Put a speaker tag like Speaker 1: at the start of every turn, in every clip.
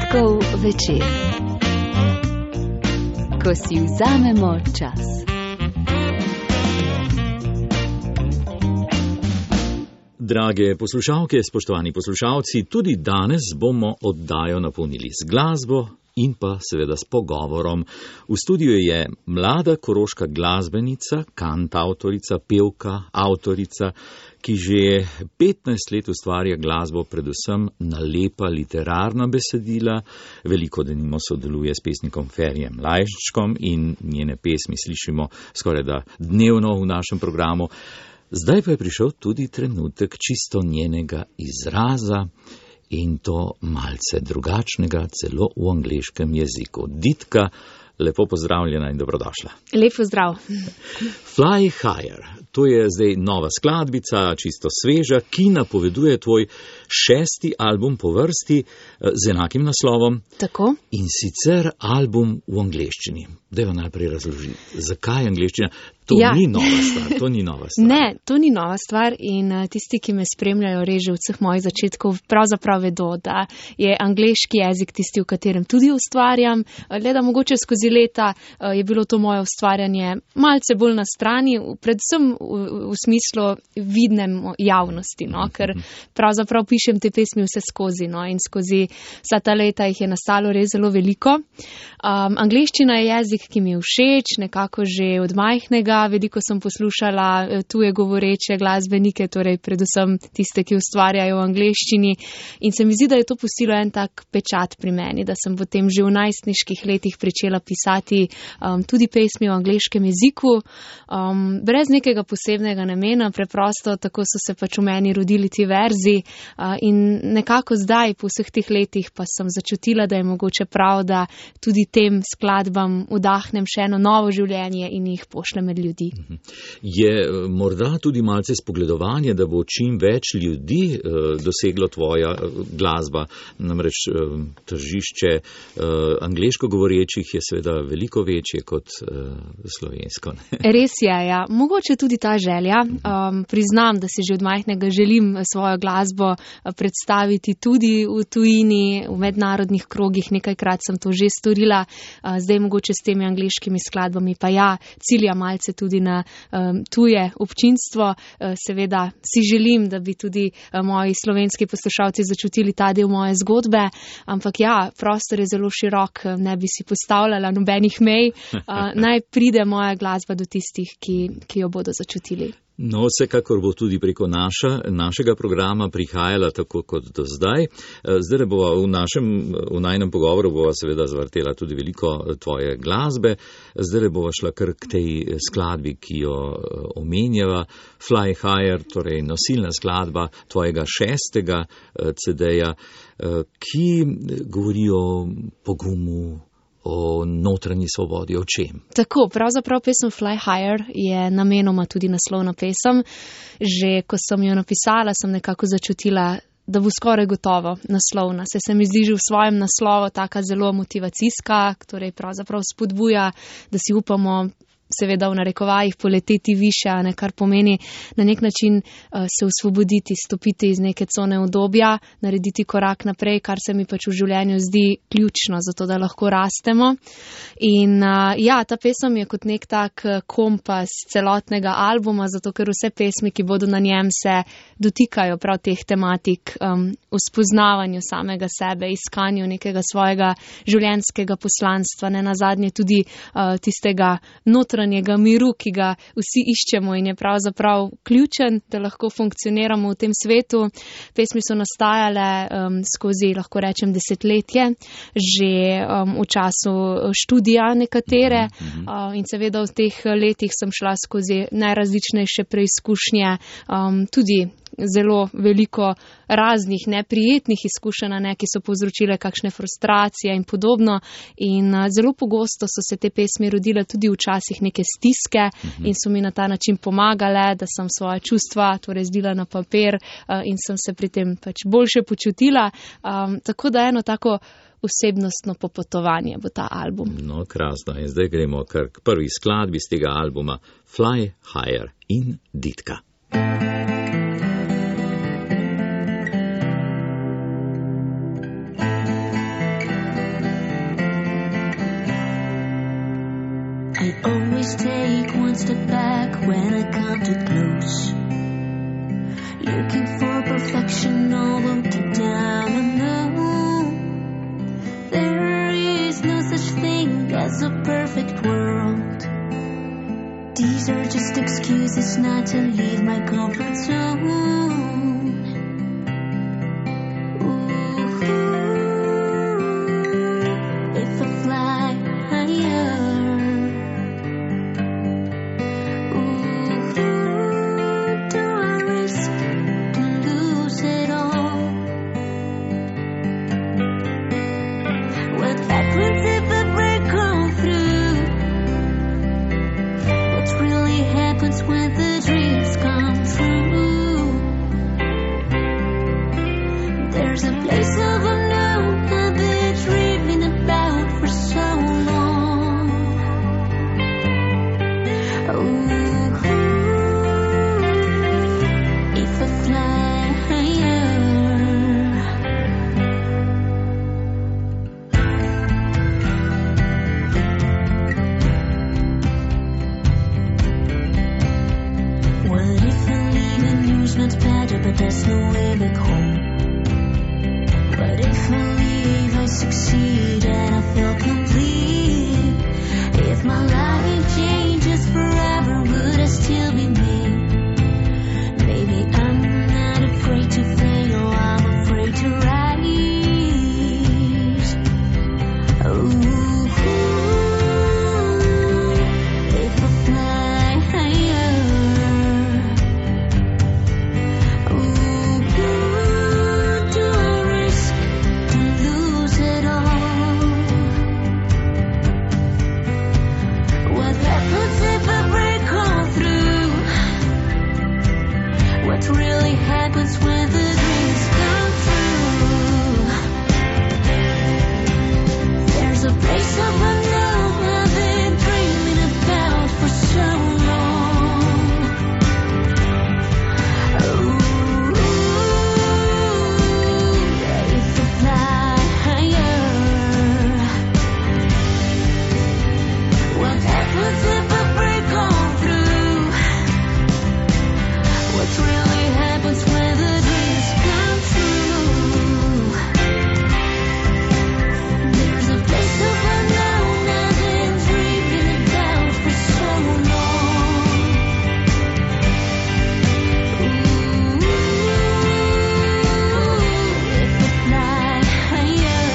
Speaker 1: Petkov večer, ko si vzamemo čas.
Speaker 2: Drage poslušalke, spoštovani poslušalci, tudi danes bomo oddajo napolnili z glasbo in pa seveda s pogovorom. V studiu je mlada koroška glasbenica, kantavtorica, pevka, avtorica, ki že 15 let ustvarja glasbo, predvsem na lepa literarna besedila. Veliko denimo sodeluje s pesnikom Ferjem Lajščkom in njene pesmi slišimo skorajda dnevno v našem programu. Zdaj pa je prišel tudi trenutek čisto njenega izraza in to malce drugačnega, celo v angleškem jeziku. Ditka, lepo pozdravljena in dobrodošla.
Speaker 3: Lep pozdrav.
Speaker 2: Fly Higher, to je zdaj nova skladbica, čisto sveža, ki napoveduje tvoj 6. album po vrsti z enakim naslovom.
Speaker 3: Tako.
Speaker 2: In sicer album v angleščini. Dajva najprej razložiti, zakaj angleščina? To ni nova stvar.
Speaker 3: Ne, to ni nova stvar in tisti, ki me spremljajo reže od vseh mojih začetkov, pravzaprav vedo, da je angleški jezik tisti, v katerem tudi ustvarjam. Le da mogoče skozi leta je bilo to moje ustvarjanje malce bolj na strani, predvsem v smislu vidnem javnosti, no? Ker pravzaprav pišem te pesmi vse skozi, no? In skozi vsa ta leta jih je nastalo res zelo veliko. Angleščina je jezik, ki mi je všeč, nekako že od majhnega. Veliko sem poslušala tuje govoreče glasbenike, torej predvsem tiste, ki ustvarjajo v angleščini. In se mi zdi, da je to pustilo en tak pečat pri meni, da sem potem že v najstniških letih pričela pisati tudi pesmi v angleškem jeziku, brez nekega posebnega namena, preprosto tako so se pač v meni rodili ti verzi. In nekako zdaj, po vseh teh letih, pa sem začutila, da je mogoče prav, da tudi tem skladbam vdahnem še eno novo življenje in jih pošlem med ljudi.
Speaker 2: Je morda tudi malce spogledovanje, da bo čim več ljudi doseglo tvoja glasba, namreč tržišče angleško govorečih je seveda veliko večje kot slovensko.
Speaker 3: Res je, ja. Mogoče tudi ta želja. Priznam, da si že od majhnega želim svojo glasbo predstaviti tudi v tujini, v mednarodnih krogih. Nekajkrat sem to že storila, zdaj mogoče s temi angleškimi skladbami pa ja, cilja malce tudi na tuje občinstvo. Seveda si želim, da bi tudi moji slovenski poslušalci začutili ta del moje zgodbe, ampak ja, prostor je zelo širok, ne bi si postavljala nobenih mej, naj pride moja glasba do tistih, ki jo bodo začutili.
Speaker 2: No, vsekakor bo tudi preko našega programa prihajala tako kot do zdaj. Zdaj bova v najnem pogovoru bova seveda zvrtela tudi veliko tvoje glasbe. Zdaj bova šla kar k tej skladbi, ki jo omenjava. Fly Higher, torej nosilna skladba tvojega 6. CD-ja, ki govori o pogumu, o notranji svobodi, o čem?
Speaker 3: Tako, pravzaprav pesem Fly Higher je namenoma tudi naslovna pesem. Že ko sem jo napisala, sem nekako začutila, da bo skoraj gotovo naslovna. Se mi zdi že v svojem naslovu taka zelo motivacijska, torej pravzaprav spodbuja, da si upamo seveda v narekovajih poleteti više, kar pomeni na nek način se osvoboditi, stopiti iz neke cone udobja, narediti korak naprej, kar se mi pač v življenju zdi ključno, zato da lahko rastemo. In ja, ta pesem je kot nek tak kompas celotnega albuma, zato ker vse pesmi, ki bodo na njem, se dotikajo prav teh tematik, v spoznavanju samega sebe, iskanju nekega svojega življenjskega poslanstva, ne nazadnje tudi tistega notranjega miru, ki ga vsi iščemo in je pravzaprav ključen, da lahko funkcioniramo v tem svetu. Pesmi so nastajale skozi, lahko rečem, desetletje, že v času študija nekatere in seveda v teh letih sem šla skozi najrazličnejše preizkušnje, tudi zelo veliko raznih neprijetnih izkušenj, ki so povzročile kakšne frustracije in podobno. In zelo pogosto so se te pesmi rodile tudi včasih neke stiske in so mi na ta način pomagale, da sem svoje čustva torej zlila na papir in sem se pri tem pač boljše počutila. Tako da eno tako osebnostno popotovanje bo ta album.
Speaker 2: No, krasno. In zdaj gremo kar k prvi skladbi z tega albuma Fly Higher in Ditka.
Speaker 4: step back when I come too close. Looking for perfection, although deep down I know there is no such thing as a perfect world. These are just excuses not to leave my comfort zone. If I fly higher, do I risk to lose it all? What happens if I break on through? What really happens when the dreams come true? There's a place of unknown I've been dreaming about for so long. If I fly higher. What if I leave and you's not better, but there's no way back home? What if I leave, I succeed, and I feel complete? If my life changes forever, would I still be me? Maybe I'm not afraid to fail, I'm afraid to rise. If I fly higher, do I risk to lose it all? What happens if I break on through? What really happens when the dreams come true? There's a place of unknown I've been dreaming about for so long. If I fly higher, what happens if I break on through? What really happens when the dreams come true? There's a place of unknown I've been dreaming about for so long. If I fly higher,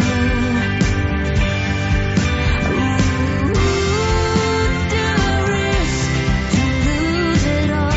Speaker 4: do I risk to lose it all?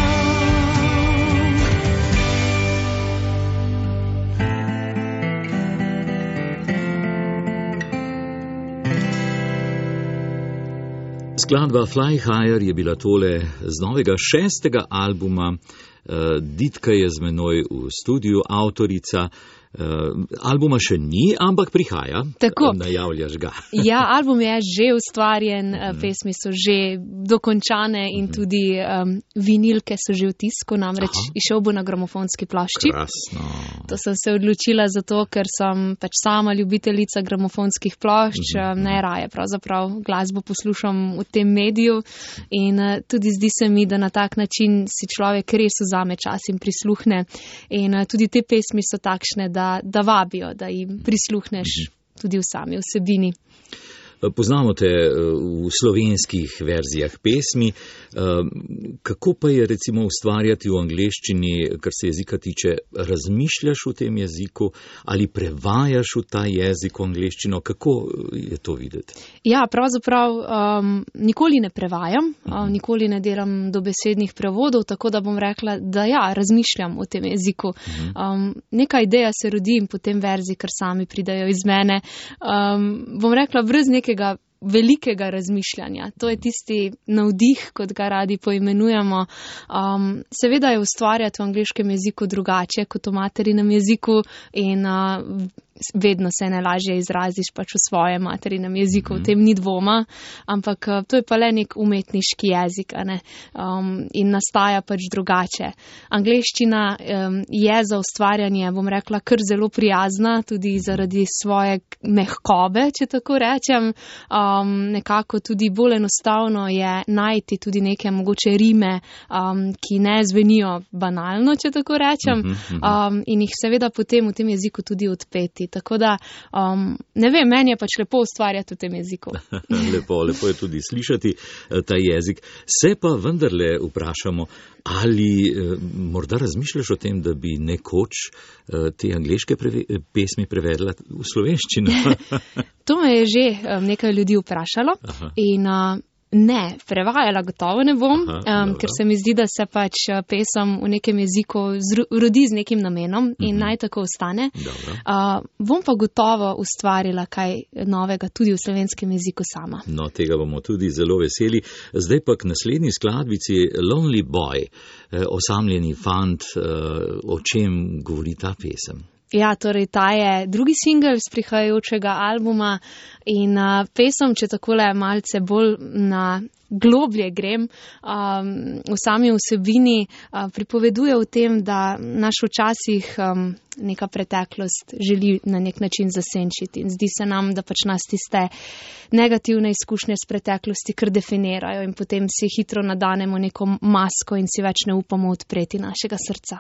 Speaker 2: Skladba Fly Higher je bila tole z novega 6. albuma. Ditka je z menoj v studiu, avtorica. Albuma še ni, ampak prihaja.
Speaker 3: Tako.
Speaker 2: Najavljaš ga.
Speaker 3: Ja, album je že ustvarjen, pesmi so že dokončane in tudi vinilke so že v tisku, namreč išel bo na gramofonski plošči.
Speaker 2: Krasno.
Speaker 3: To sem se odločila zato, ker sem pač sama ljubiteljica gramofonskih plošč, najraje pravzaprav glasbo poslušam v tem mediju in tudi zdi se mi, da na tak način si človek res vzame čas in prisluhne in tudi te pesmi so takšne, da vabijo, da jim prisluhneš tudi v sami vsebini.
Speaker 2: Poznamo te v slovenskih verzijah pesmi. Kako pa je recimo ustvarjati v angleščini, kar se jezika tiče, razmišljaš v tem jeziku ali prevajaš v ta jezik v angleščino? Kako je to videti? Ja, pravzaprav nikoli ne prevajam, nikoli ne delam dobesednih prevodov, tako da bom rekla, da ja, razmišljam o tem jeziku. Neka ideja se rodi in potem verziji, kar sami pridajo iz mene. Bom rekla, brez nekega velikega razmišljanja. To je tisti navdih, kot ga radi poimenujemo. Seveda je ustvarjati v angleškem jeziku drugače kot v materinem jeziku in
Speaker 3: vedno se najlažje izraziš pač v svojem materinem jeziku, v tem ni dvoma, ampak to je pa le nek umetniški jezik, a ne, in nastaja pač drugače. Angleščina je za ustvarjanje, bom rekla, kar zelo prijazna, tudi zaradi svoje mehkobe, če tako rečem. Nekako tudi bolj enostavno je najti tudi neke mogoče rime, ki ne zvenijo banalno, če tako rečem, in jih seveda potem v tem jeziku tudi odpeti. Tako da, ne vem, meni je pač lepo ustvarjati v tem jeziku.
Speaker 2: Lepo je tudi slišati ta jezik. Se pa vendarle vprašamo, ali morda razmišljaš o tem, da bi nekoč te angleške pesmi prevedla v slovenščino?
Speaker 3: To me je že nekaj ljudi vprašalo. Aha. In ne, prevajala gotovo ne bom, ker se mi zdi, da se pač pesem v nekem jeziku rodi z nekim namenom in naj tako ostane. Bom pa gotovo ustvarila kaj novega tudi v slovenskem jeziku sama.
Speaker 2: No, tega bomo tudi zelo veseli. Zdaj pa k naslednji skladbici Lonely Boy, osamljeni fant, o čem govori ta pesem?
Speaker 3: Ja, torej ta je drugi singel z prihajajočega albuma in pesem, če takole malce bolj na globlje grem, v sami vsebini pripoveduje o tem, da naš včasih neka preteklost želi na nek način zasenčiti. In zdi se nam, da pač nas tiste negativne izkušnje z preteklosti kar definirajo in potem si hitro nadanemo neko masko in si več ne upamo odpreti našega srca.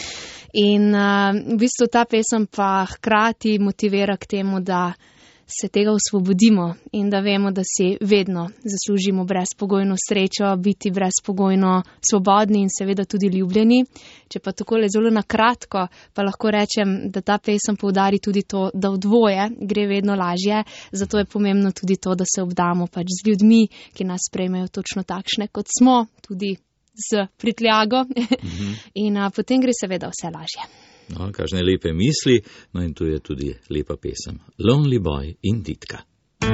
Speaker 3: In v bistvu ta pesem pa hkrati motivira k temu, da se tega osvobodimo in da vemo, da si vedno zaslužimo brezpogojno srečo, biti brezpogojno svobodni in seveda tudi ljubljeni. Če pa takole zelo na kratko, pa lahko rečem, da ta pesem poudari tudi to, da v dvoje gre vedno lažje, zato je pomembno tudi to, da se obdamo pač z ljudmi, ki nas sprejmejo točno takšne, kot smo, tudi z prtljago in potem gre seveda vse lažje.
Speaker 2: No, kakšne lepe misli, no in tu je tudi lepa pesem. Lonely Boy in Ditka.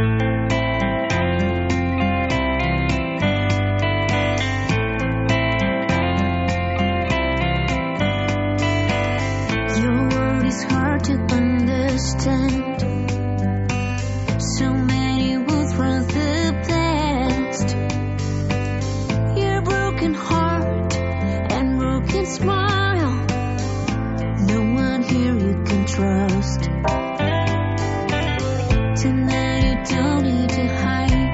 Speaker 4: Your world is hard to understand. So many would rather blast. Your broken heart and broken smile. No one here you can trust. Tonight you don't need to hide.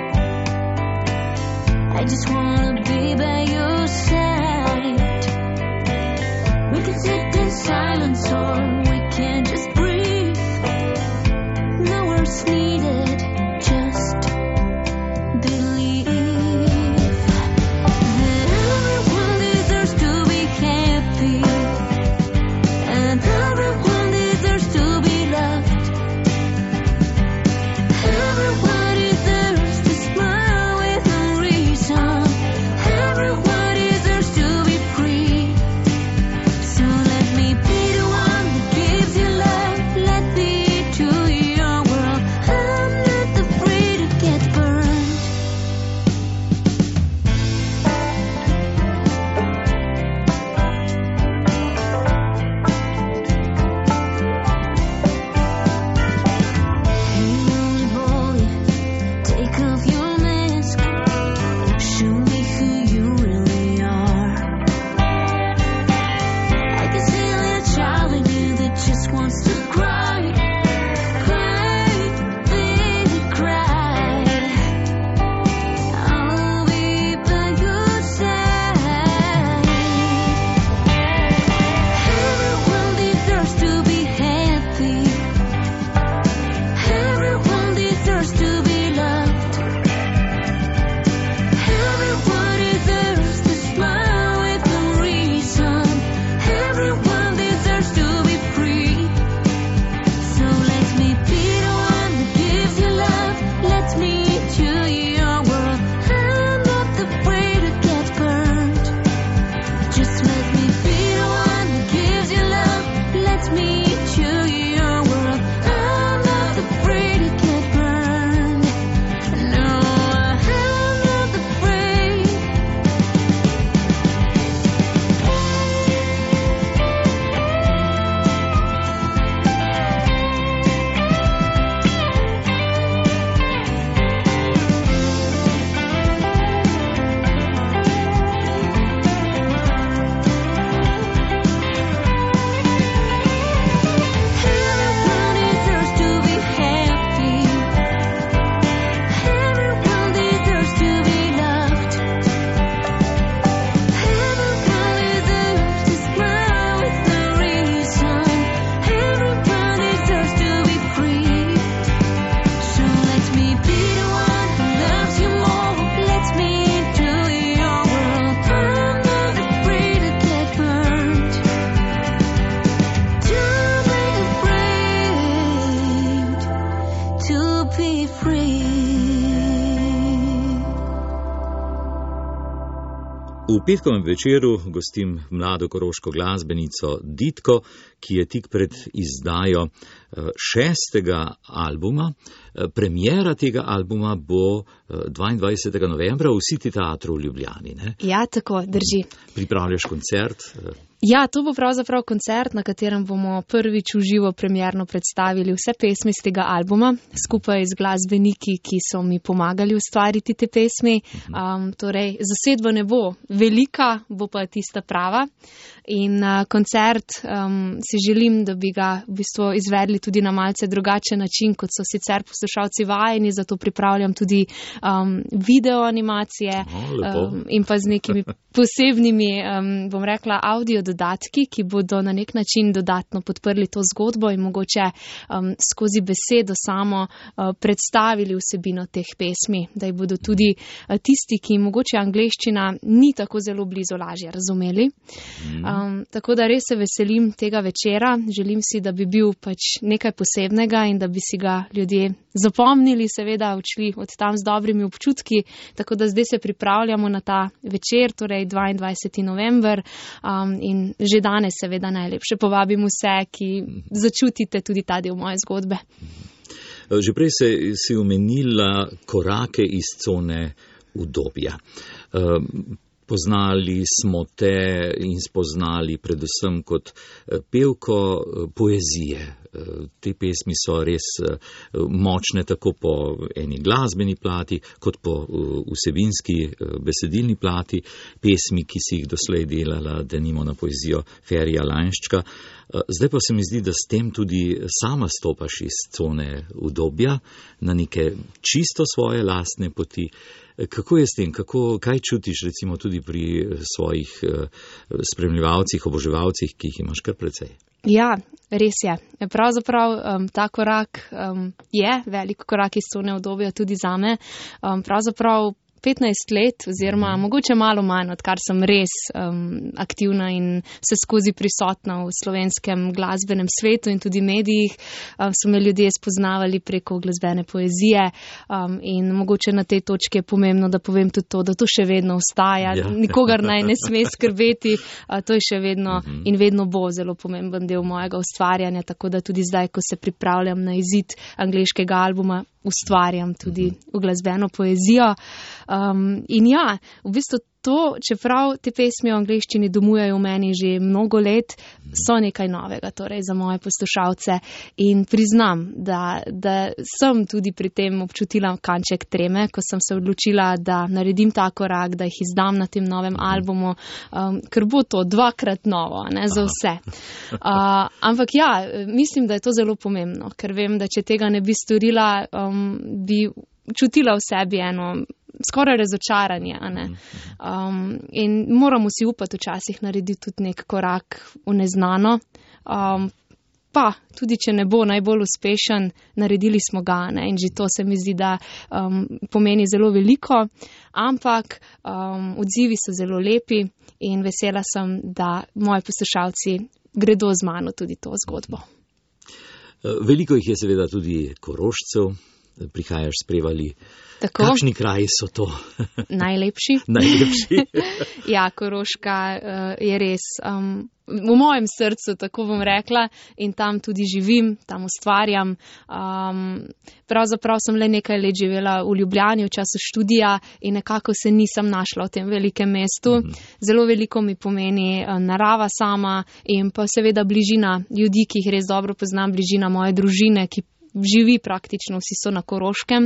Speaker 4: I just wanna be by your side. We can sit in silence or we can just breathe. No words needed, just believe that everyone deserves to be happy and everyone deserves to be loved. Everyone deserves to smile with no reason. Everyone deserves to be free. So let me be the one that
Speaker 2: V petkovem večeru gostim mlado koroško glasbenico Ditko, ki je tik pred izdajo 6. albuma. Premiera tega albuma bo 22. novembra v City teatru v Ljubljani. Ne?
Speaker 3: Ja, tako, drži.
Speaker 2: Pripravljaš koncert?
Speaker 3: Ja, to bo pravzaprav koncert, na katerem bomo prvič v živo premierno predstavili vse pesmi z tega albuma, skupaj z glasbeniki, ki so mi pomagali ustvariti te pesmi. Torej, zasedba ne bo velika, bo pa tista prava. In koncert si želim, da bi ga v bistvu izvedli tudi na malce drugačen način, kot so sicer poslušalci vajeni, zato pripravljam tudi video animacije in pa z nekimi posebnimi, bom rekla, audio dodatki, ki bodo na nek način dodatno podprli to zgodbo in mogoče skozi besedo samo predstavili vsebino teh pesmi, da jih bodo tudi tisti, ki mogoče angleščina ni tako zelo blizu, lažje razumeli. Tako da res se veselim tega večera, želim si, da bi bil pač nekaj posebnega in da bi si ga ljudje zapomnili, seveda odšli od tam z dobrimi občutki, tako da zdaj se pripravljamo na ta večer, torej 22. november in že danes seveda najlepše povabim vse, ki začutite tudi ta del moje zgodbe.
Speaker 2: Že prej si omenila korake iz cone udobja. Poznali smo te in spoznali predvsem kot pevko poezije. Te pesmi so res močne tako po eni glasbeni plati, kot po vsebinski besedilni plati. Pesmi, ki si jih doslej delala, denimo na poezijo Ferija Lainščka. Zdaj pa se mi zdi, da s tem tudi sama stopaš iz cone udobja na neke čisto svoje lastne poti. Kako je s tem? Kaj čutiš recimo tudi pri svojih spremljevalcih, oboževalcih, ki jih imaš kar precej?
Speaker 3: Ja, res je. Pravzaprav ta korak je velik korak iz cone udobja tudi zame. Pravzaprav 15 let oziroma mogoče malo manj, odkar sem res aktivna in vse skozi prisotna v slovenskem glasbenem svetu in tudi medijih, so me ljudje spoznavali preko glasbene poezije in mogoče na tej točki je pomembno, da povem tudi to, da to še vedno ostaja. Ja. Nikogar naj ne sme skrbeti, to je še vedno in vedno bo zelo pomemben del mojega ustvarjanja, tako da tudi zdaj, ko se pripravljam na izid angleškega albuma, ustvarjam tudi v glasbeno poezijo. In ja, v bistvu to, čeprav te pesmi v angleščini domujejo v meni že mnogo let, so nekaj novega, torej za moje poslušalce. In priznam, da sem tudi pri tem občutila kanček treme, ko sem se odločila, da naredim ta korak, da jih izdam na tem novem albumu, ker bo to dvakrat novo, ne, za vse. Ampak ja, mislim, da je to zelo pomembno, ker vem, da če tega ne bi storila, bi čutila v sebi eno skoraj razočaranje. In moramo si upati včasih narediti tudi nek korak v neznano. Pa tudi, če ne bo najbolj uspešen, naredili smo ga, ne? In že to se mi zdi, da pomeni zelo veliko, ampak odzivi so zelo lepi in vesela sem, da moji poslušalci gredo z mano tudi to zgodbo.
Speaker 2: Veliko jih je seveda tudi Korošcev, prihajaš s Prevalji.
Speaker 3: Tako.
Speaker 2: Kakšni kraji so to?
Speaker 3: Najlepši.
Speaker 2: Najlepši.
Speaker 3: Ja, Koroška je res v mojem srcu, tako bom rekla, in tam tudi živim, tam ustvarjam. Pravzaprav sem le nekaj let živela v Ljubljani v času študija in nekako se nisem našla v tem velikem mestu. Zelo veliko mi pomeni narava sama in pa seveda bližina ljudi, ki jih res dobro poznam, bližina moje družine, ki živi praktično, vsi so na Koroškem.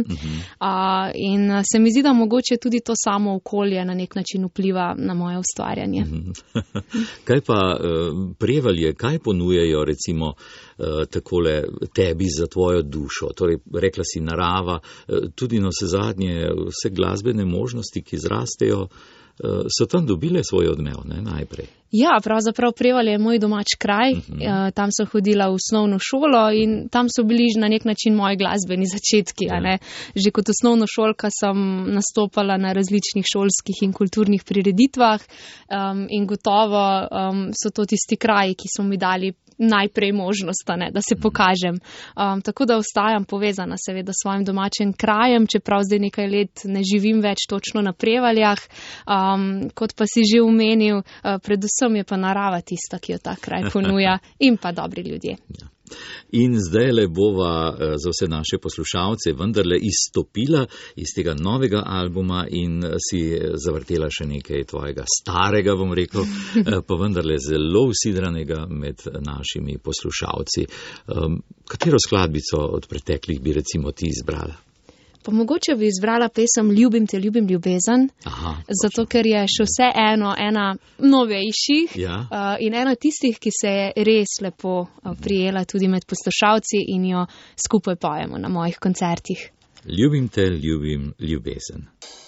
Speaker 3: In se mi zdi, da mogoče tudi to samo okolje na nek način vpliva na moje ustvarjanje.
Speaker 2: Kaj pa Prevalje, kaj ponujejo recimo takole tebi za tvojo dušo? Torej, rekla si narava, tudi na vse zadnje, vse glasbene možnosti, ki zrastejo, so tam dobile svoj odmev, ne, najprej.
Speaker 3: Ja, pravzaprav Prevalje je moj domač kraj, tam sem hodila v osnovno šolo in tam so bili na nek način moji glasbeni začetki. Ne? Že kot osnovnošolka sem nastopala na različnih šolskih in kulturnih prireditvah in gotovo so to tisti kraji, ki so mi dali najprej možnost, da se pokažem. Tako da ostajam povezana seveda s svojim domačim krajem, čeprav zdaj nekaj let ne živim več točno na Prevaljah. Kot pa si že omenil, predvsem je pa narava tista, ki jo ta kraj ponuja in pa dobri ljudje.
Speaker 2: Ja. In zdaj le bova za vse naše poslušalce vendarle izstopila iz tega novega albuma in si zavrtela še nekaj tvojega starega, bom rekel, pa vendarle zelo usidranega med našimi poslušalci. Katero skladbico od preteklih bi recimo ti izbrala?
Speaker 3: Pa mogoče bi izbrala pesem Ljubim te, ljubim ljubezen, zato ker je še vseeno ena novejših in ena tistih, ki se je res lepo prijela tudi med poslušalci in jo skupaj pojemo na mojih koncertih.
Speaker 2: Ljubim te, ljubim ljubezen.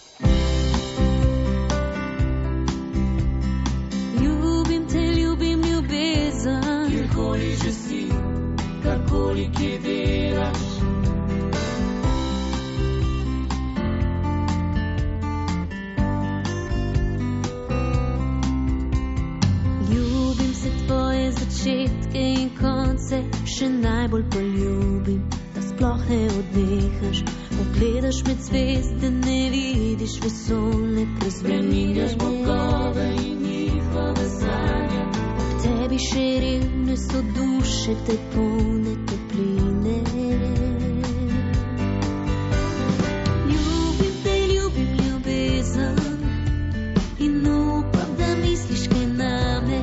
Speaker 4: Ljubim te, ljubim ljubezen, kjerkoli že si, karkoli ki delaš. Tvoje začetke in konce še najbolj poljubim, da sploh ne odnehaš. Pogledaš med zvezde, ne vidiš vesolne praznine. Bogove in njihove sanje. Ob tebi še revne so duše, te polne topline. Ljubim te, ljubim ljubezen in upam, da misliš kaj name.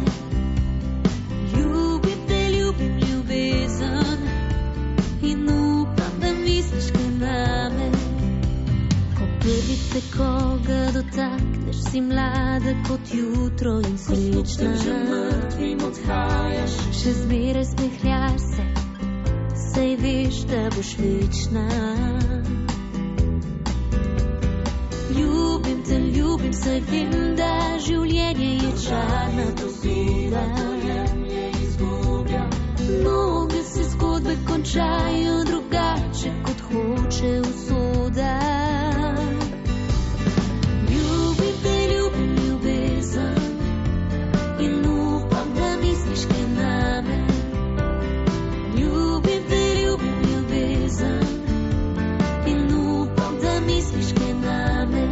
Speaker 4: In upam, da misliš kaj name. Ko prvič se koga dotakneš, si mlada kot jutro in srečna. Ko že mrtvim odhajaš, še zmeraj smehljaš se, saj veš, da boš večna. Ljubim te, ljubim, saj vem, da življenje je čarna dobila. Mnoge se zgodbe končajo drugače, kot hoče usoda. Ljubim te, ljubim ljubezen in upam, da misliš kaj name. Ljubim te, ljubim ljubezen in upam, da misliš kaj name.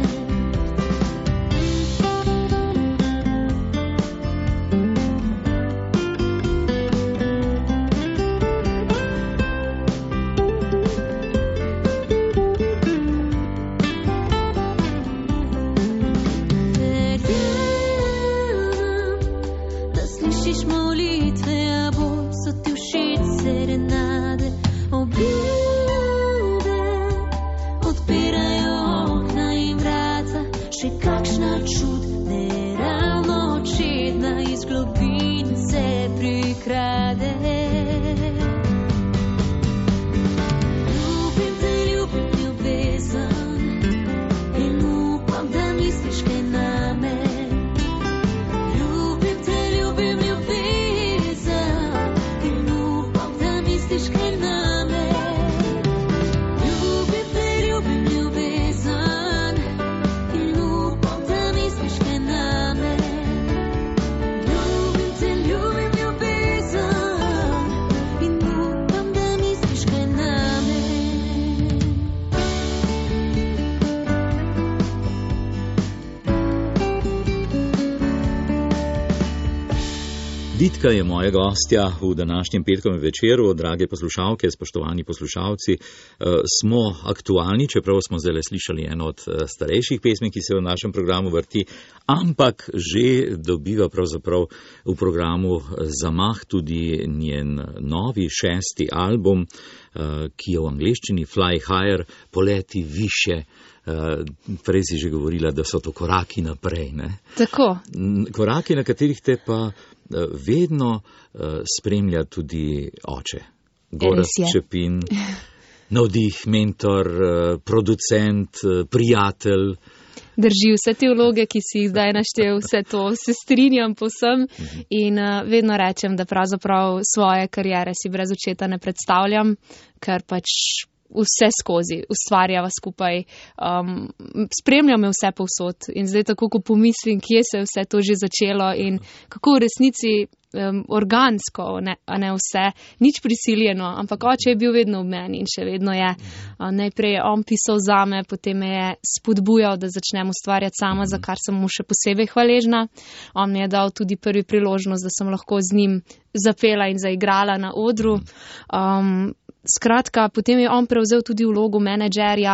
Speaker 2: Ditka je moja gostja v današnjem petkovem večeru. Drage poslušalke, spoštovani poslušalci, smo aktualni, čeprav smo zdaj slišali eno od starejših pesmi, ki se v našem programu vrti, ampak že dobiva pravzaprav v programu zamah tudi njen novi 6. album, ki je v angleščini Fly Higher, poleti više. Prej si že govorila, da so to koraki naprej. Ne?
Speaker 3: Tako.
Speaker 2: Koraki, na katerih te pa vedno spremlja tudi oče. Gorazd Čepin, navdih, mentor, producent, prijatelj.
Speaker 3: Drži vse te vloge, ki si jih zdaj naštel, vse to se strinjam povsem in vedno rečem, da pravzaprav svoje kariere si brez očeta ne predstavljam, ker pač vse skozi, ustvarjava skupaj, spremlja me vse povsod in zdaj tako, ko pomislim, kje se je vse to že začelo in kako v resnici organsko, a ne vse, nič prisiljeno, ampak oče je bil vedno v meni in še vedno je. Najprej je on pisal zame, potem me je spodbujal, da začnem ustvarjati sama, za kar sem mu še posebej hvaležna. On mi je dal tudi prvi priložnost, da sem lahko z njim zapela in zaigrala na odru. Skratka, potem je on prevzel tudi vlogo menedžerja,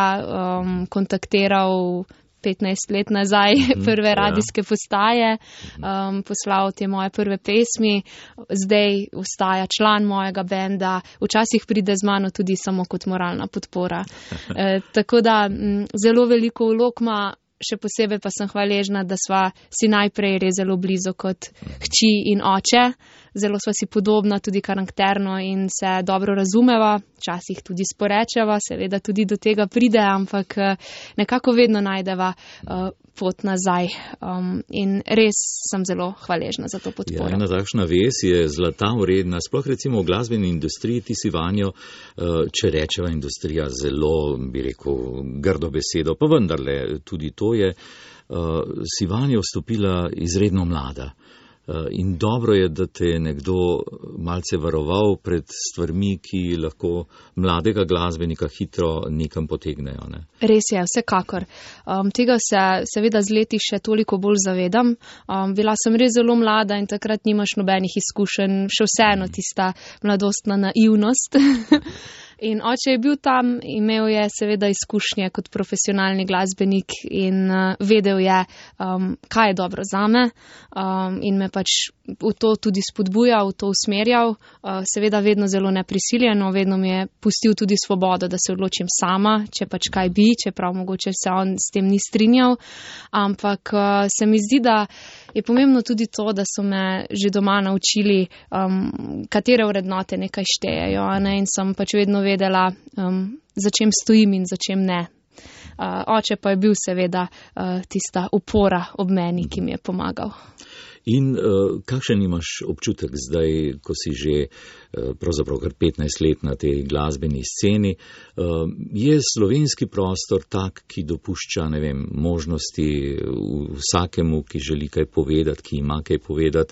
Speaker 3: kontaktiral 15 let nazaj prve radijske postaje, poslal te moje prve pesmi, zdaj ostaja član mojega benda, včasih pride z mano tudi samo kot moralna podpora. Tako da zelo veliko vlog ima, še posebej pa sem hvaležna, da sva si najprej res zelo blizu kot hči in oče. Zelo sva si podobna tudi karakterno in se dobro razumeva, včasih tudi sporečeva, seveda tudi do tega pride, ampak nekako vedno najdeva pot nazaj. In res sem zelo hvaležna za to podporo.
Speaker 2: Ja, ena takšna vez je zlata vredna, sploh recimo v glasbeni industriji, ti si vanjo, če rečeva industrija, zelo, bi rekel, grdo besedo, pa vendarle tudi to je, si vanjo vstopila izredno mlada. In dobro je, da te je nekdo malce varoval pred stvarmi, ki lahko mladega glasbenika hitro nekam potegnejo. Ne?
Speaker 3: Res je, vsekakor. Tega se seveda z leti še toliko bolj zavedam. Bila sem res zelo mlada in takrat nimaš nobenih izkušenj, še vseeno tista mladostna naivnost. In oče je bil tam, imel je seveda izkušnje kot profesionalni glasbenik in vedel je, kaj je dobro zame, in me pač v to tudi spodbujal, v to usmerjal, seveda vedno zelo neprisiljeno, vedno mi je pustil tudi svobodo, da se odločim sama, če pač kaj bi, čeprav mogoče se on s tem ni strinjal, ampak se mi zdi, da je pomembno tudi to, da so me že doma naučili, katere vrednote nekaj štejejo, ne? In sem pač vedno vedela, za čem stojim in za čem ne. Oče pa je bil seveda tista opora ob meni, ki mi je pomagal.
Speaker 2: In kakšen imaš občutek zdaj, ko si že pravzaprav kar 15 let na tej glasbeni sceni? Je slovenski prostor tak, ki dopušča, ne vem, možnosti vsakemu, ki želi kaj povedati, ki ima kaj povedati,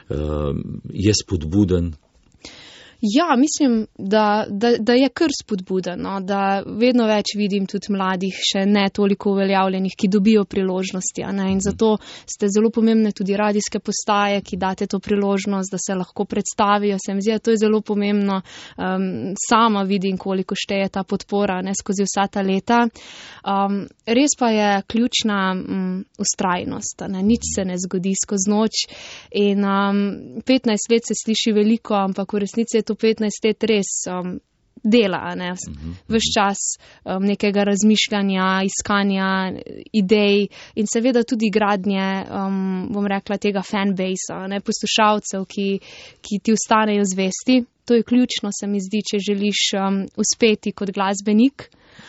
Speaker 2: je spodbuden?
Speaker 3: Ja, mislim, da je kar spodbudno, da vedno več vidim tudi mladih, še ne toliko uveljavljenih, ki dobijo priložnosti. Ne? In zato ste zelo pomembne tudi radijske postaje, ki date to priložnost, da se lahko predstavijo. Se mi zdi, da to je zelo pomembno. Sama vidim, koliko šteje ta podpora, ne, skozi vsa ta leta. Res pa je ključna vztrajnost. Ne? Nič se ne zgodi skozi noč. In 15 let se sliši veliko, ampak v resnici je to 15 let res dela, ne? Ves čas nekega razmišljanja, iskanja idej in seveda tudi gradnje, bom rekla, tega fanbase, ne? Poslušalcev, ki ti ostanejo zvesti. To je ključno, se mi zdi, če želiš uspeti kot glasbenik.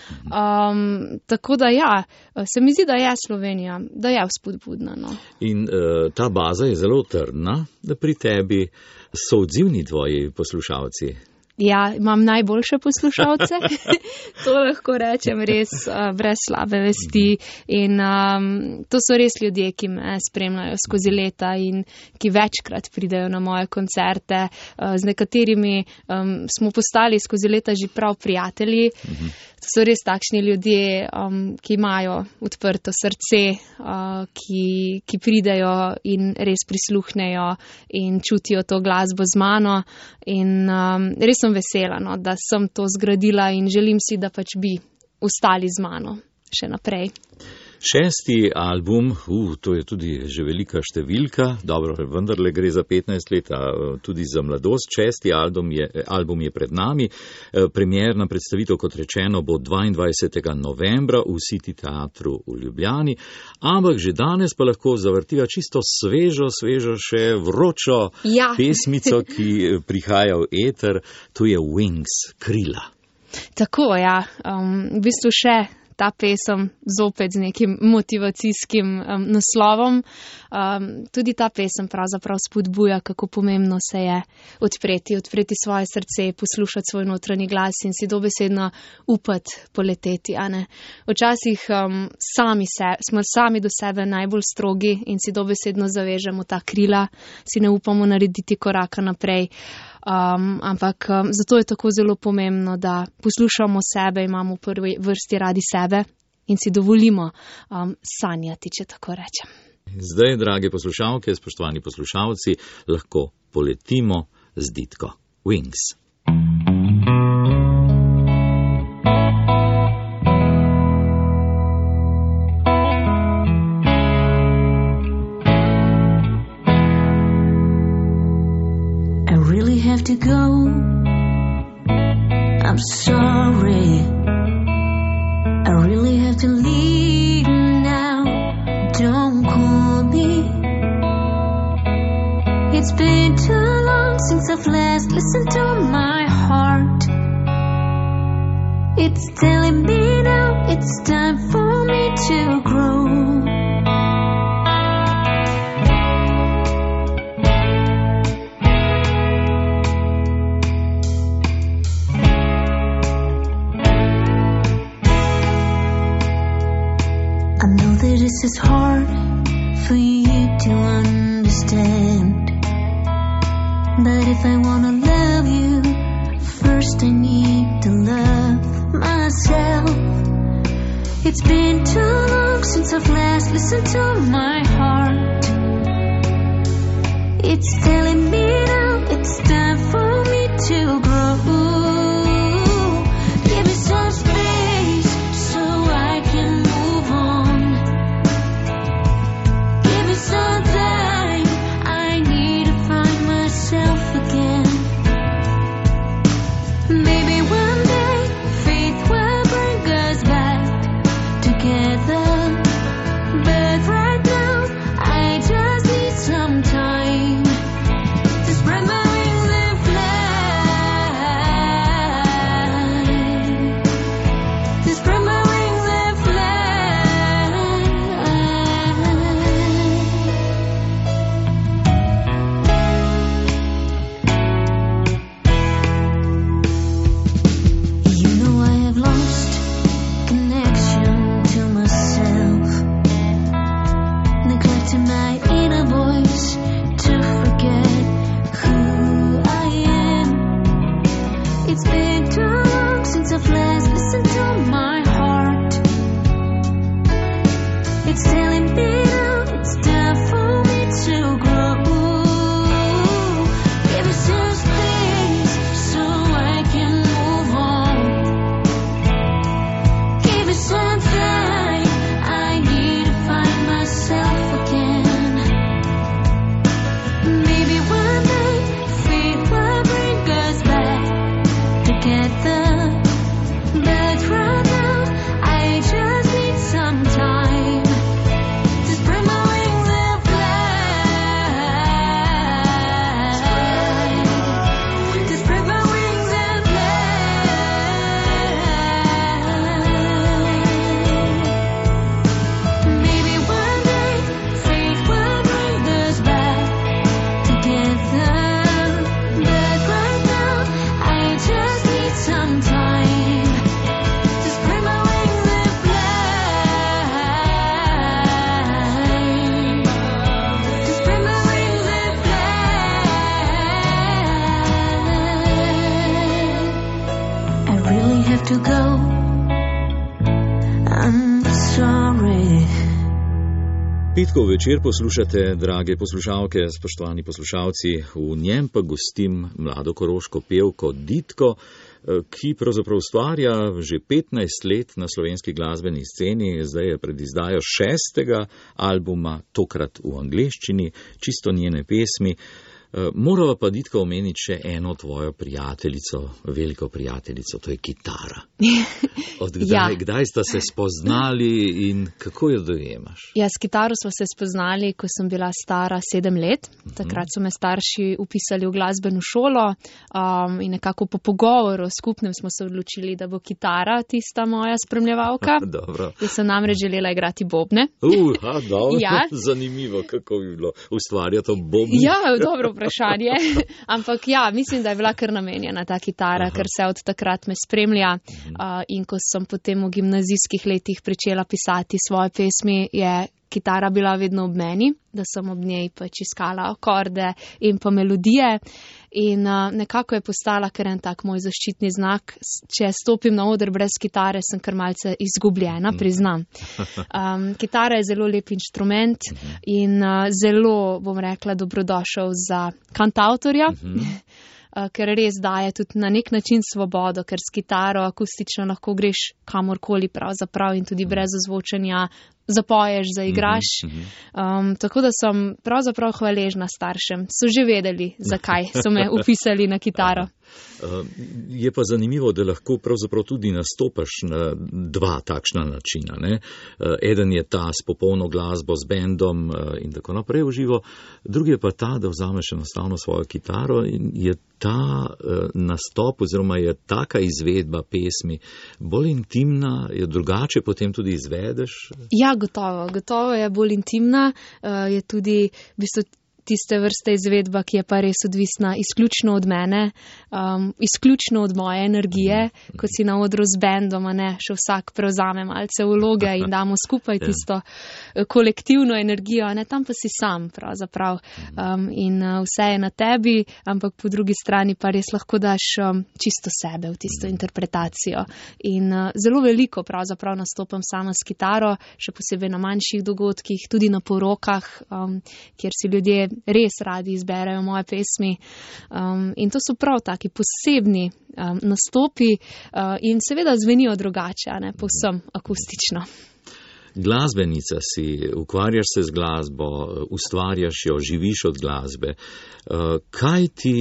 Speaker 3: Tako da ja, se mi zdi, da je Slovenija, da je vzpodbudna. No. In
Speaker 2: ta baza je zelo trdna, da pri tebi so odzivni tvoji poslušalci.
Speaker 3: Ja, imam najboljše poslušalce, to lahko rečem res brez slabe vesti in to so res ljudje, ki me spremljajo skozi leta in ki večkrat pridejo na moje koncerte, z nekaterimi smo postali skozi leta že prav prijatelji. To so res takšni ljudje, ki imajo odprto srce, ki pridejo in res prisluhnejo in čutijo to glasbo z mano in res sem vesela, no, da sem to zgradila in želim si, da pač bi ostali z mano še naprej.
Speaker 2: 6. album, to je tudi že velika številka, dobro, vendarle gre za 15 let, tudi za mladost. 6. album je pred nami, premierna predstavitev, kot rečeno, bo 22. novembra v City teatru v Ljubljani, ampak že danes pa lahko zavrtiva čisto svežo še vročo pesmico, ki prihaja v eter, to je Wings, krila.
Speaker 3: Tako, ja, v bistvu še ta pesem zopet z nekim motivacijskim naslovom. Tudi ta pesem pravzaprav spodbuja, kako pomembno se je odpreti svoje srce, poslušati svoj notranji glas in si dobesedno upati poleteti. Včasih smo sami do sebe najbolj strogi in si dobesedno zavežemo ta krila, si ne upamo narediti koraka naprej. Ampak zato je tako zelo pomembno, da poslušamo sebe, imamo v prvi vrsti radi sebe in si dovolimo sanjati, če tako rečem.
Speaker 2: Zdaj, drage poslušalke, spoštovani poslušalci, lahko poletimo z ditko Wings.
Speaker 4: Have to go. I'm sorry. I really have to leave now. Don't call me. It's been too long since I've last listened to my heart. It's telling me now it's time for me to grow. This is hard for you to understand, but if I wanna love you, first I need to love myself. It's been too long since I've last listened to my heart. It's telling me now it's time for me to grow. Give me some space so I can move on. Some time I need to find myself again. Maybe one day faith will bring us back together, but right now I just need some time to spread my wings and fly. To spread my wings and fly. To go. I'm sorry.
Speaker 2: Petkov večer poslušate, drage poslušalke, spoštovani poslušalci, v njem pa gostim mlado koroško pevko Ditko, ki pravzaprav ustvarja že 15 let na slovenski glasbeni sceni, zdaj je pred izdajo 6. albuma, tokrat v angleščini, čisto njene pesmi. Morava pa Ditka omeniti še eno tvojo prijateljico, veliko prijateljico, to je kitara. Kdaj sta se spoznali in kako jo dojemaš?
Speaker 3: Ja, s kitaro smo se spoznali, ko sem bila stara 7 let. Takrat so me starši upisali v glasbeno šolo in nekako po pogovoru skupnem smo se odločili, da bo kitara tista moja spremljevalka. Jaz sem namreč želela igrati bobne.
Speaker 2: Ja. Zanimivo, kako bi bilo ustvarjati bobne.
Speaker 3: Ja, dobro vprašanje. Ampak ja, mislim, da je bila kar namenjena ta kitara, ker se od takrat me spremlja. In ko sem potem v gimnazijskih letih pričela pisati svoje pesmi, je kitara bila vedno ob meni, da sem ob njej pač iskala akorde in pa melodije. In nekako je postala kar en tak moj zaščitni znak. Če stopim na oder brez kitare, sem kar malce izgubljena, priznam. Kitara je zelo lep inštrument in zelo, bom rekla, dobrodošel za kantavtorja. Ker res daje tudi na nek način svobodo, ker s kitaro akustično lahko greš kamorkoli pravzaprav in tudi brez ozvočenja zapoješ, zaigraš. Tako da sem pravzaprav hvaležna staršem. So že vedeli, zakaj so me upisali na kitaro.
Speaker 2: Je pa zanimivo, da lahko pravzaprav tudi nastopaš na 2 takšna načina. Ne? Eden je ta s popolno glasbo, z bendom in tako naprej v živo, drugi je pa ta, da vzameš enostavno svojo kitaro in je ta nastop oziroma je taka izvedba pesmi bolj intimna, je drugače potem tudi izvedeš?
Speaker 3: Ja, gotovo je bolj intimna, je tudi v bistvu tiste vrste izvedba, ki je pa res odvisna izključno od mene, izključno od moje energije, ko si na odru z bendom, še vsak prevzame malce vloge in damo skupaj tisto kolektivno energijo, tam pa si sam pravzaprav. In vse je na tebi, ampak po drugi strani pa res lahko daš čisto sebe v tisto interpretacijo. In zelo veliko pravzaprav nastopam sama s kitaro, še posebej na manjših dogodkih, tudi na porokah, kjer si ljudje res radi izberejo moje pesmi. In to so prav taki posebni nastopi in seveda zvenijo drugače, povsem akustično.
Speaker 2: Glasbenica si, ukvarjaš se z glasbo, ustvarjaš jo, živiš od glasbe. Kaj ti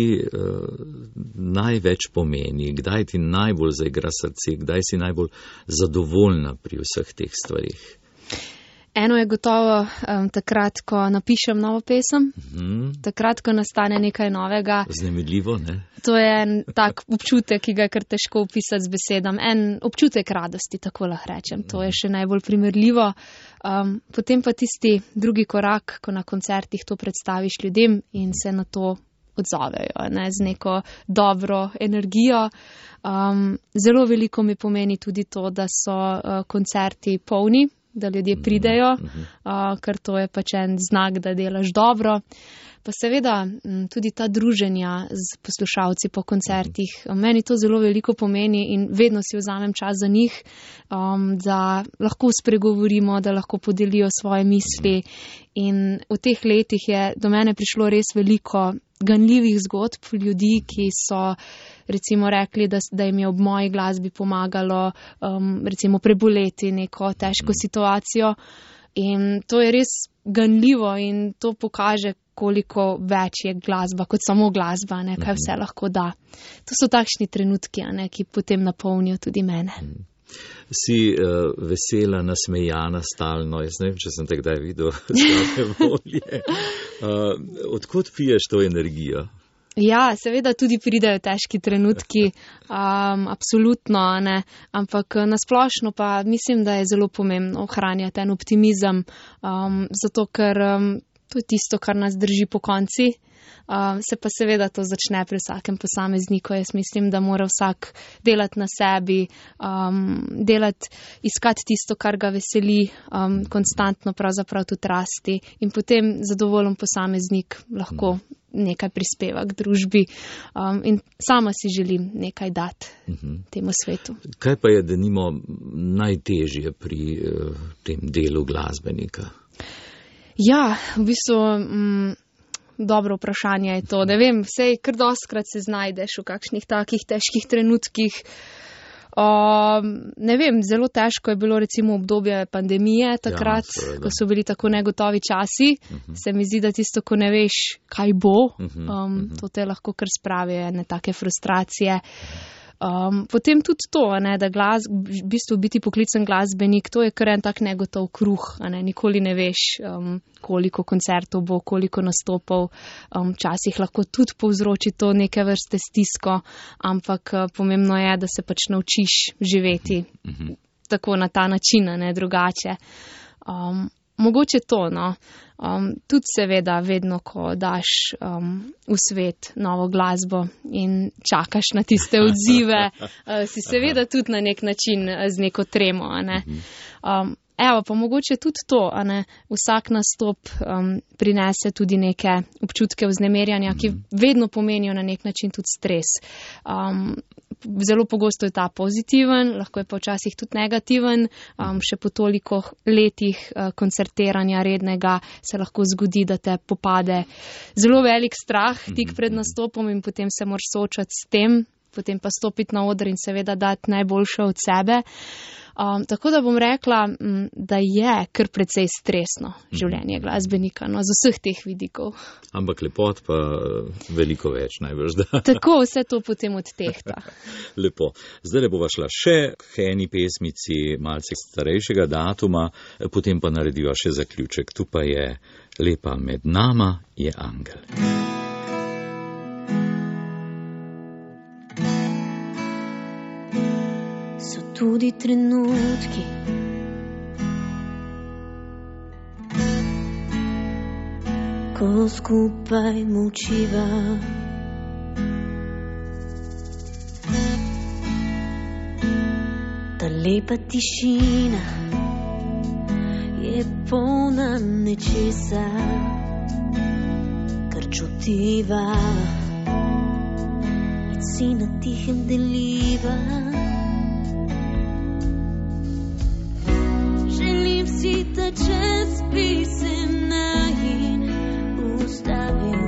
Speaker 2: največ pomeni? Kdaj ti najbolj zaigra srce? Kdaj si najbolj zadovoljna pri vseh teh stvarih?
Speaker 3: Eno je gotovo takrat, ko napišem novo pesem, takrat, ko nastane nekaj novega.
Speaker 2: Vznemirljivo, ne?
Speaker 3: To je en tak občutek, ki ga je kar težko opisati z besedami. En občutek radosti, tako lahko rečem. To je še najbolj primerljivo. Potem pa tisti drugi korak, ko na koncertih to predstaviš ljudem in se na to odzovejo, z neko dobro energijo. Zelo veliko mi pomeni tudi to, da so koncerti polni, da ljudje pridejo, ker to je pač en znak, da delaš dobro. Pa seveda tudi ta druženja z poslušalci po koncertih. Meni to zelo veliko pomeni in vedno si vzamem čas za njih, da lahko spregovorimo, da lahko podelijo svoje misli. In v teh letih je do mene prišlo res veliko ganljivih zgodb ljudi, ki so recimo rekli, da jim je ob moji glasbi pomagalo recimo preboleti neko težko situacijo. In to je res ganljivo in to pokaže, koliko več je glasba kot samo glasba, kaj vse lahko da. To so takšni trenutki, ki potem napolnijo tudi mene.
Speaker 2: Si vesela, nasmejana stalno. Jaz ne vem, če sem te kdaj videl slabe volje. Odkot piješ to energijo?
Speaker 3: Ja, seveda tudi pridejo težki trenutki, absolutno, ampak nasplošno pa mislim, da je zelo pomembno ohranjati en optimizem, zato ker to je tisto, kar nas drži pokonci. Se pa seveda to začne pri vsakem posamezniku. Jaz mislim, da mora vsak delati na sebi, iskati tisto, kar ga veseli, konstantno pravzaprav tudi rasti in potem zadovoljen posameznik lahko nekaj prispeva k družbi in sama si želim nekaj dati temu svetu.
Speaker 2: Kaj pa je denimo najtežje pri tem delu glasbenika?
Speaker 3: Ja, v bistvu dobro vprašanje je to. Ne vem, sej kar dostkrat se znajdeš v kakšnih takih težkih trenutkih. Ne vem, zelo težko je bilo recimo obdobje pandemije takrat, ko so bili tako negotovi časi. Se mi zdi, da tisto, ko ne veš, kaj bo, to te lahko kar spravi ene take frustracije. Potem tudi to, da v bistvu biti poklican glasbenik, to je kar en tak negotov kruh, nikoli ne veš, koliko koncertov bo, koliko nastopov, včasih lahko tudi povzroči to neke vrste stisko, ampak pomembno je, da se pač naučiš živeti tako na ta način, drugače. Mogoče to, tudi seveda vedno, ko daš v svet novo glasbo in čakaš na tiste odzive, si seveda tudi na nek način z neko tremo, Evo, pa mogoče tudi to, vsak nastop prinese tudi neke občutke vznemirjanja, ki vedno pomenijo na nek način tudi stres. Zelo pogosto je ta pozitiven, lahko je pa včasih tudi negativen, še po toliko letih koncertiranja rednega se lahko zgodi, da te popade zelo velik strah tik pred nastopom in potem se moraš soočati s tem, potem pa stopiti na oder in seveda dati najboljše od sebe. Tako da bom rekla, da je kar precej stresno življenje glasbenika, z vseh teh vidikov.
Speaker 2: Ampak lepot pa veliko več najbrž, da.
Speaker 3: Tako vse to potem odtehta.
Speaker 2: Lepo. Zdaj bova šla še k eni pesmici malce starejšega datuma, potem pa narediva še zaključek. Tu pa je Lepa med nama je angel.
Speaker 4: Tudi trenutki, ko skupaj molčiva, ta lepa tišina je polna nečesa, kar čutiva in si na tihem deliva. Si ta čas bi se najin ustavil,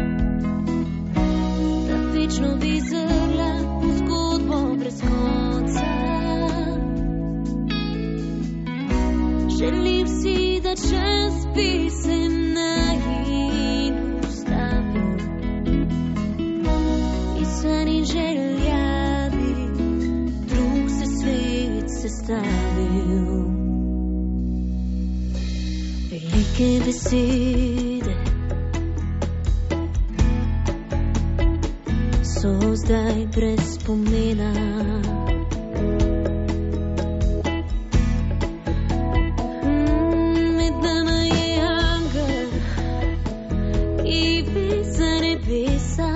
Speaker 4: da večno bi zrla v zgodbo brez konca. Želim si, da čas bi se najin ustavil in sanj in želja bi drug se svet sestavil. Velike besede so zdaj brez pomena. Med nama je angel, ki ve za nebesa,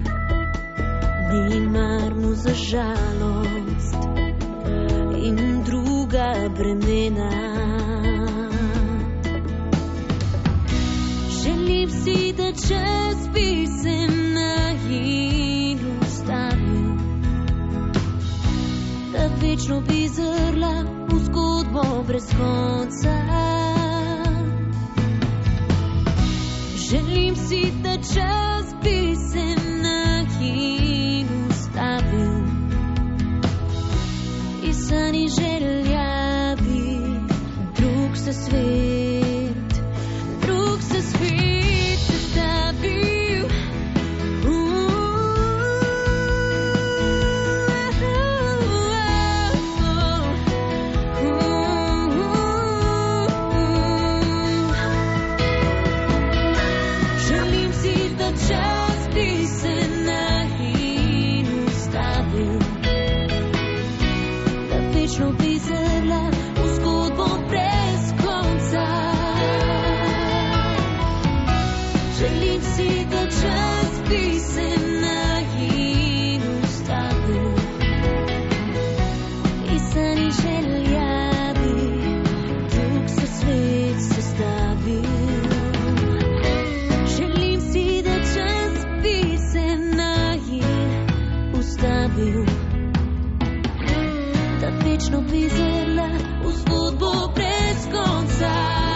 Speaker 4: ni mar mu za žalost in druga bremena. Želim si, da čas bi se najin ustavil, da večno bi zrla v zgodbo brez konca. Želim si, da čas bi se najin ustavil in sanj in želja bi drug se svet, drug se svet sestavil. Želim si, da čas bi se najin ustavil, da večno bi zrla v zgodbo brez konca. Želim si, da čas bi se najin ustavil in sanj in želja bi drug se svet sestavil. Želim si, da čas bi se najin ustavil, da večno bi zrla v zgodbo brez konca.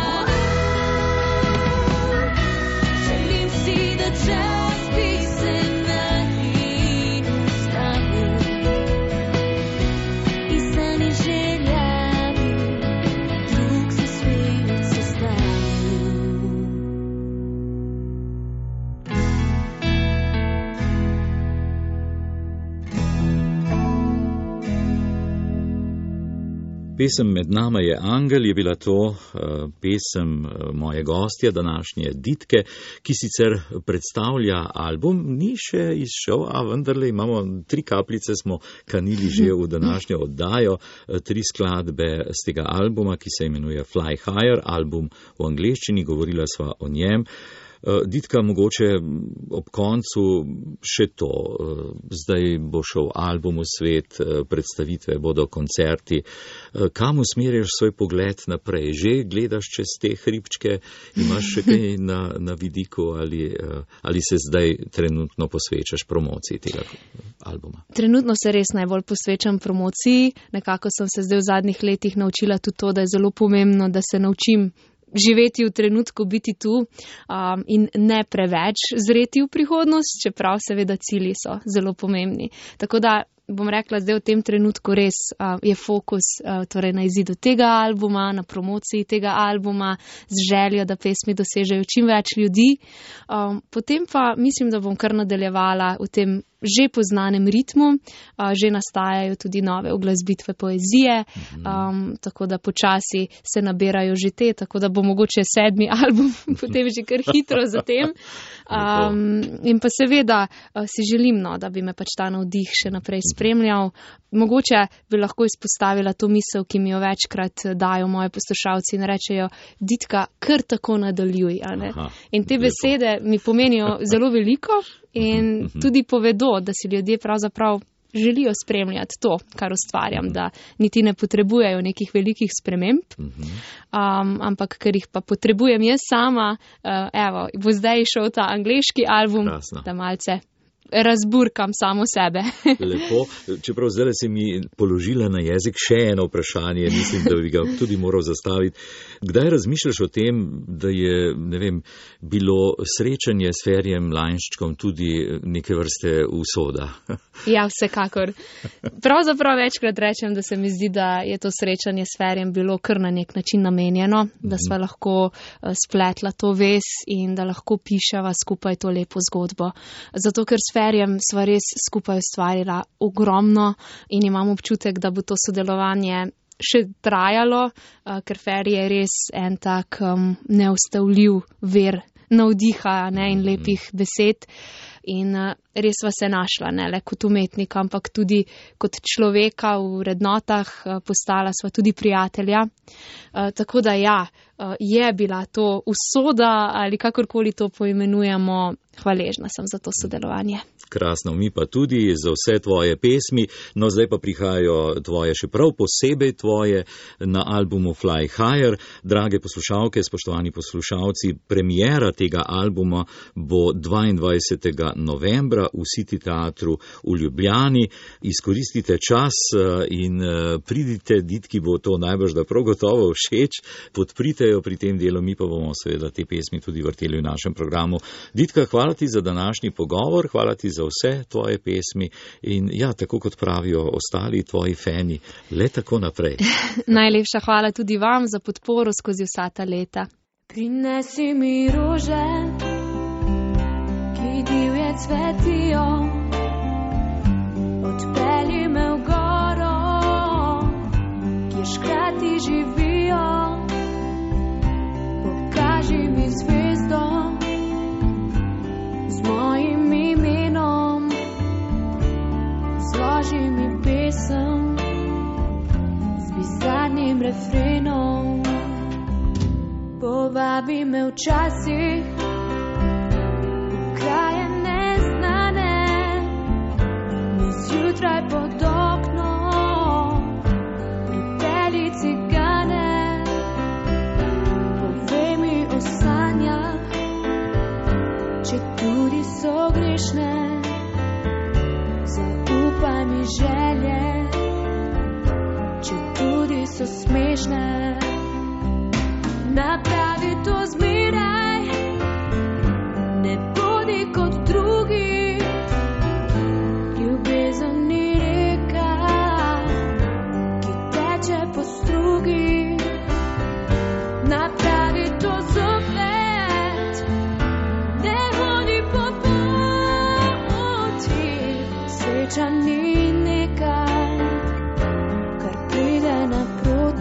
Speaker 4: Želim si, da čas bi se najin ustavil
Speaker 2: Pesem Med nama je angel je bila to pesem moje gostje, današnje Ditke, ki sicer predstavlja album, ni še izšel, a vendarle imamo 3 kapljice, smo kanili že v današnjo oddajo, 3 skladbe z tega albuma, ki se imenuje Fly Higher, album v angleščini, govorila sva o njem. Ditka, mogoče ob koncu še to. Zdaj bo šel album v svet, predstavitve bodo, koncerti. Kam usmerjaš svoj pogled naprej? Že gledaš čez te hribčke? Imaš še kaj na vidiku ali se zdaj trenutno posvečaš promociji tega albuma?
Speaker 3: Trenutno se res najbolj posvečam promociji. Nekako sem se zdaj v zadnjih letih naučila tudi to, da je zelo pomembno, da se naučim živeti v trenutku, biti tu in ne preveč zreti v prihodnost, čeprav seveda cilji so zelo pomembni. Tako da bom rekla, zdaj v tem trenutku res je fokus torej na izidu tega albuma, na promociji tega albuma, z željo, da pesmi dosežejo čim več ljudi. Potem pa mislim, da bom kar nadaljevala v tem že poznanem ritmu, že nastajajo tudi nove uglasbitve poezije, tako da počasi se nabirajo že te, tako da bo mogoče 7. album potem že kar hitro za tem. In pa seveda si želim, da bi me pač ta navdih še naprej spremljal. Mogoče bi lahko izpostavila to misel, ki mi jo večkrat dajo moji poslušalci in rečejo: Ditka, kar tako nadaljuj. In te besede mi pomenijo zelo veliko in tudi povedo, da si ljudje pravzaprav želijo spremljati to, kar ustvarjam, da niti ne potrebujejo nekih velikih sprememb, ampak ker jih pa potrebujem jaz sama, evo, bo zdaj šel ta angleški album, Krasno. Da malce razburkam samo sebe.
Speaker 2: Lepo, čeprav zdaj si mi položila na jezik še eno vprašanje, mislim, da bi ga tudi moral zastaviti. Kdaj razmišljaš o tem, da je, ne vem, bilo srečanje s Ferjem Lainščkom tudi neke vrste usoda?
Speaker 3: Ja, vsekakor. Pravzaprav večkrat rečem, da se mi zdi, da je to srečanje s Ferjem bilo kar na nek način namenjeno, da sva lahko spletla to vez in da lahko piševa skupaj to lepo zgodbo. Zato, ker s Ferjem sva res skupaj ustvarila ogromno in imam občutek, da bo to sodelovanje še trajalo, ker Ferij je res en tak neustavljiv vir navdiha in lepih besed. In res sva se našla, ne le kot umetnika, ampak tudi kot človeka v vrednotah, postala sva tudi prijatelja. Tako da ja, je bila to usoda ali kakorkoli to poimenujemo, hvaležna sem za to sodelovanje.
Speaker 2: Krasno, mi pa tudi za vse tvoje pesmi, no zdaj pa prihajajo tvoje, še prav posebej tvoje, na albumu Fly Higher. Drage poslušalke, spoštovani poslušalci, premiera tega albuma bo 22. novembra v City teatru v Ljubljani. Izkoristite čas in pridite, Ditki bo to najbrž da prav gotovo všeč, podprite jo pri tem delu, mi pa bomo seveda te pesmi tudi vrteli v našem programu. Ditka, hvala ti za današnji pogovor, hvala ti za vse tvoje pesmi in ja, tako kot pravijo ostali tvoji fani, le tako naprej.
Speaker 3: Najlepša hvala tudi vam za podporo skozi vsa ta leta.
Speaker 4: Prinesi mi rože, ki divje cvetijo, odpelji me v goro, kjer škrati živijo, pokaži mi zvezdo z mojim imenom, zloži mi pesem z bizarnim refrenom. Povabi me včasih v kraje neznane, mi zjutraj pod oknom pripelji cigane. Povej mi o sanjah, če tudi so grešne, zaupaj mi želje, če tudi so smešne. Napravi to zmeraj, ne bodi kot drugi, ljubezen ni reka, ki teče po strugi. Napravi to zopet, ne hodi po poti, sreča ni nekaj, kar pride naproti.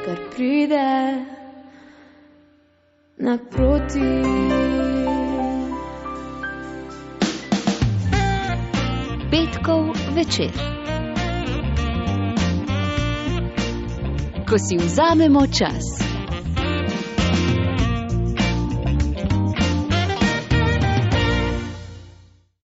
Speaker 4: kar pride naproti.
Speaker 1: Petkov večer. Ko si vzamemo čas.